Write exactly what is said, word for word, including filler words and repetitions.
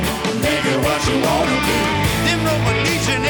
Make it what you wanna be. Them know what needs you